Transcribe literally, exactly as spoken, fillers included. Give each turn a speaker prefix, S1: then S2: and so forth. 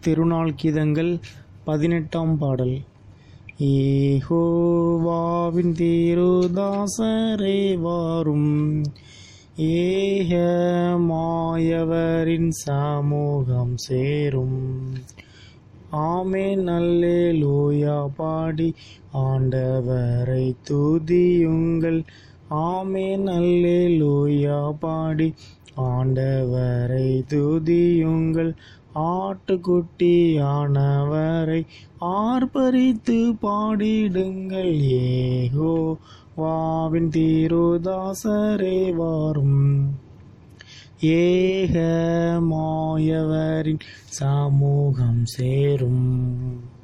S1: திருநாள் கீதங்கள் பதினெட்டாம் பாடல். யெகோவாவின் திருதாசரே வாரும், ஏகமாயவரின் சமூகம் சேரும். ஆமென் அல்லேலூயா பாடி ஆண்டவரை துதியுங்கள். ஆமென் அல்லேலூயா பாடி ஆண்டவரை துதியுங்கள். ஆட்டுக்குட்டியானவரை ஆர்ப்பரித்து பாடிடுங்கள். யெகோவாவின் திருதாசரே வாரும், ஏகமாயவரின் சமூகம் சேரும்.